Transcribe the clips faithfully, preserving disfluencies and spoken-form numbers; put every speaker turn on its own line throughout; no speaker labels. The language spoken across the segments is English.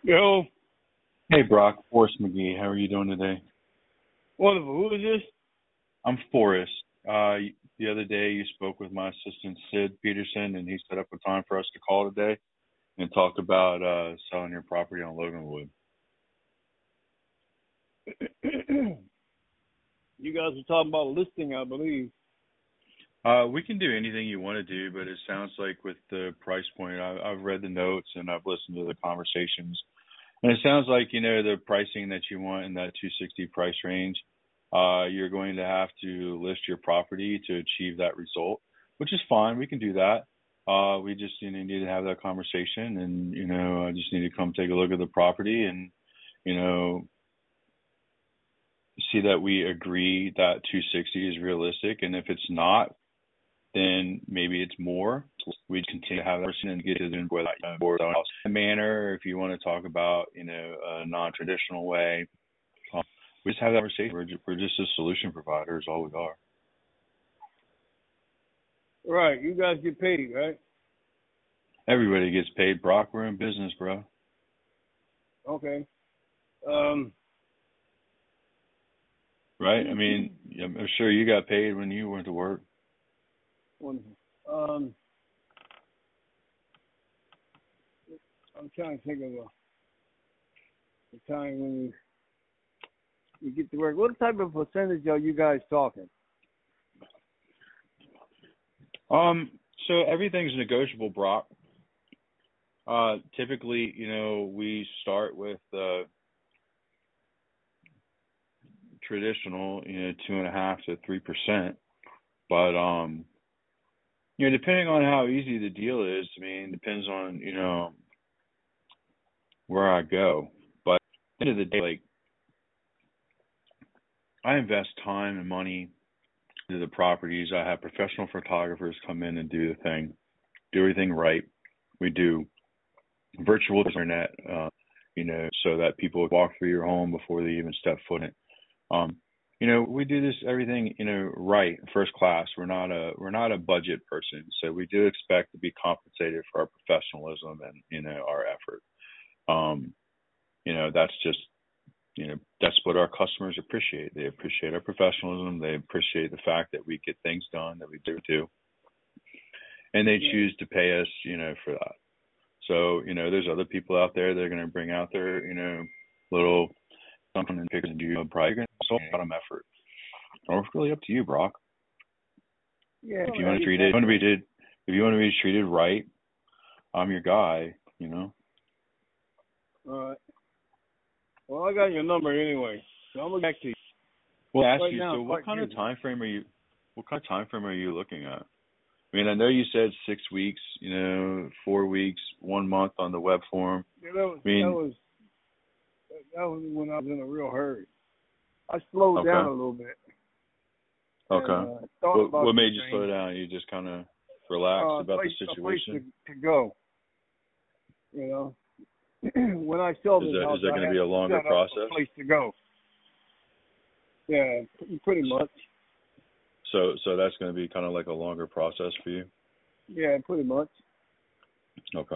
Yo,
Hey Brock, Forrest McGee. How are you doing today?
wonderful. Who is this?
I'm Forrest. Uh, the other day you spoke with my assistant Sid Peterson, and he set up a time for us to call today and talk about uh, selling your property on Loganwood.
You guys were talking about listing, I believe.
Uh, we can do anything you want to do, but it sounds like with the price point, I, I've read the notes and I've listened to the conversations, and it sounds like you know the pricing that you want in that two sixty price range. Uh, you're going to have to list your property to achieve that result, which is fine. We can do that. Uh, we just you know need to have that conversation, and you know I just need to come take a look at the property and you know see that we agree that two sixty is realistic, and if it's not, then maybe it's more. We continue to have that person and get to the whether or not manner. If you want to talk about you know a non-traditional way. We just have that conversation. We're just, we're just a solution provider is all we are.
Right. You guys get paid, right?
Everybody gets paid. Brock, we're in business, bro.
Okay. Um.
Right? I mean, I'm sure you got paid when you went to work.
Wonderful. Um. I'm trying to think of a, a time when you, you get to work. What type of percentage are you guys talking?
Um, so everything's negotiable, Brock. Uh, typically, you know, we start with uh, traditional, you know, two and a half to three percent. But um, you know, depending on how easy the deal is, I mean, depends on you know where I go. But at the end of the day, like I invest time and money into the properties. I have professional photographers come in and do the thing, do everything right. We do virtual internet, uh, you know, so that people walk through your home before they even step foot in it. Um, you know, we do this everything, you know, right, first class. We're not a we're not a budget person, so we do expect to be compensated for our professionalism and you know our effort. Um, you know, that's just you know that's what our customers appreciate. They appreciate our professionalism. They appreciate the fact that we get things done that we do do, and they
Yeah.
choose to pay us, you know, for that. So you know, there's other people out there that are going to bring out their, you know, little something and pick and do probably going to a lot of effort. Or it's really up to you, Brock.
Yeah.
If you want to treat it, if you want to be treated, if you want to be treated right, I'm your guy. You know.
All right. Well, I got your number anyway, so I'm gonna get back to you.
Well, I ask
Right
you.
now,
So,
I'm
what
quite
kind of
busy.
time frame are you? What kind of time frame are you looking at? I mean, I know you said six weeks. You know, four weeks, one month on the web form.
Yeah, that was
I
that
mean,
was that was when I was in a real hurry. I slowed down
okay,
a little bit and
okay.
uh, thought
What
about
what
some
made you slow
things.
down? You just kind of relaxed
Uh, a
about the
place, a place to,
situation.
to go. You know, when I sell
Is
this
that
house,
is that
I
going to
have
be a
to
longer
set up a
process?
place to go. Yeah, pretty much.
So so that's going to be kind of like a longer process for you.
Yeah, pretty much.
Okay.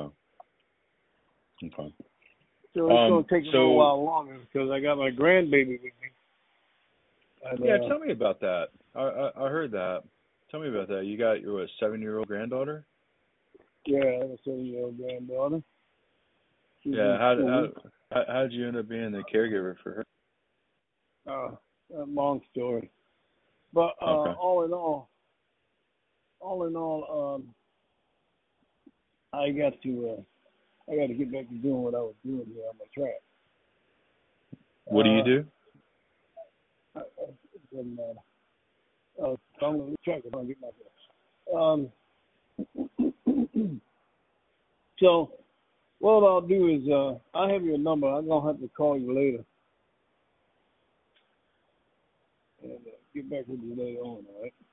Okay.
So it's gonna
Um.
take a little
So
while longer because I got my grandbaby with me. And,
yeah,
uh,
tell me about that. I I, I heard that. Tell me about that. You got your what, seven year old granddaughter?
yeah, I have a seven-year-old granddaughter. She's
Yeah.
in
How
school.
how how did you end up being the caregiver for her?
Uh, a long story, but uh,
Okay.
all in all, all in all, um, I got to uh, I got to get back to doing what I was doing here on my track.
What do you do?
Uh, it doesn't matter. Uh, so I'm gonna check if I can get my best. Um, so what I'll do is uh, I have your number. I'm gonna have to call you later and uh, get back with you later on. All right.